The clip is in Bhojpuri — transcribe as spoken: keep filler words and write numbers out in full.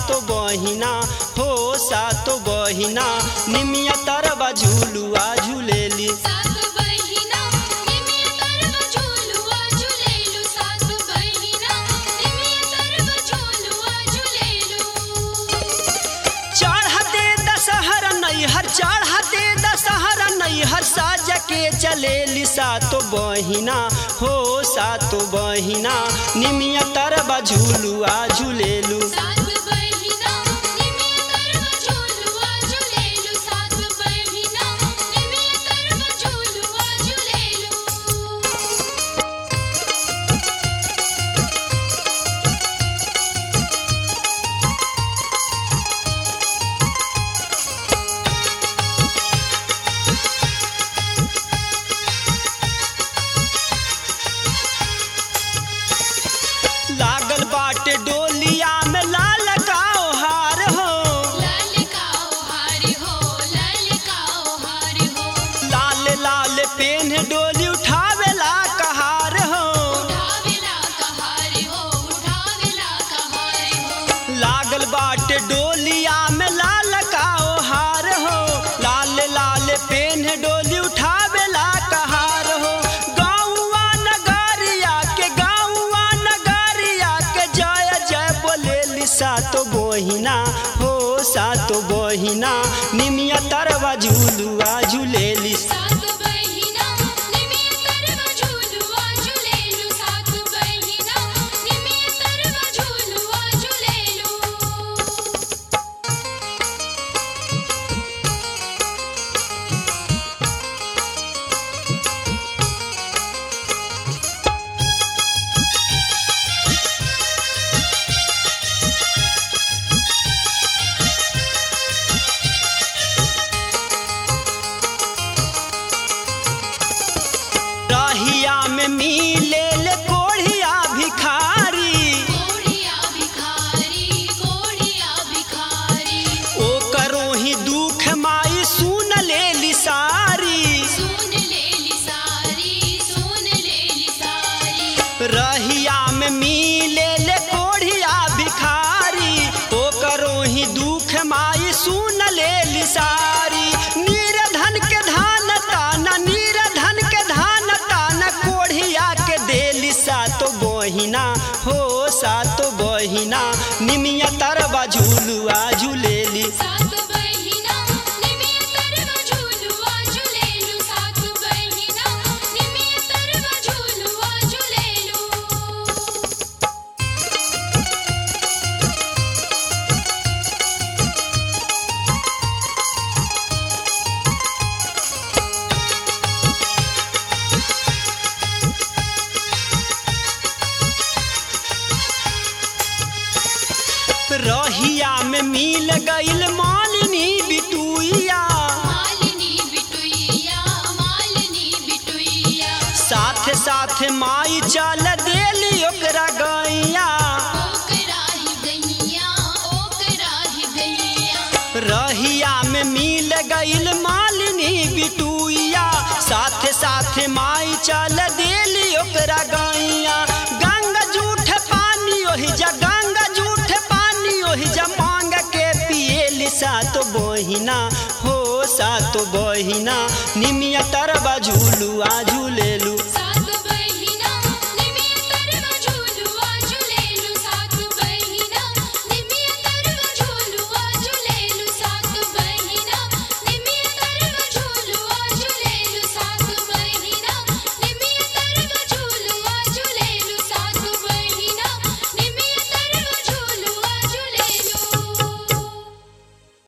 सातो बहिना हो सातो बहिना निमिया तरवा झूलुआ झूलेली चढ़ते दशहरा नैहर साज के चलेली सातो बहिना हो सातो बहिना निमिया तरवा झूलुआ झूलेलू लागल बाटे डोलिया में लाल काओ हार हो लाल काओ हार हो लाल काओ हार हो लाल लाल पेन डोली उठावेला कहार हो उठावेला कहार हो उठावेला कहार हो लागल बाटे डोलिया में लाल काओ हार हो लाल लाल पेन डोली उठावेला कहार हो गाँवा नगरिया के गाँवा नगरिया के जय जय बोलेली सातो बहिना हो सातो बहिना निमिया तरवा झूलुआ झूलेली सातो बहिना निमिया तरवा झूलुआ झूलेलू सातो बहिना निमिया तरवा झूलुआ झूलेलू रहिया में मिले ले कोढ़िया भिखारी कोढ़िया भिखारी कोढ़िया भिखारी ओ करो ही दुख माई सुन लेली सारी सुन लेली सारी सुन लेली सारी रहिया में मिले ले कोढ़िया भिखारी ओ करो ही दुख माई सुन लेली सारी नीरधन के धान ताना नीरधन के धान ताना कोढ़िया के देली सातो बहिना हो सातो बहिना निमिया तरवा झूलुआ झूलेली सातो बहिना निमिया तरवा झूलुआ झूलेलू सातो बहिना निमिया तरवा झूलुआ झूलेलू रहिया में मिल गईल मालिनी बिटुइया मालिनी बिटुइया मालिनी बिटुइया साथ साथ माई चल देली ओकरा गैया ओकरा ही गैया ओकरा ही गैया रहिया में मिल गईल मालिनी बिटुइया साथ साथ माई चल देली ओकरा गैया गंगा जूठ पानी ओहि जा गंगा जूठ पानी ओहि जा मांग के पिएली सातो बहिना हो सातो बहिना निमिया तरवा झूलुआ झूले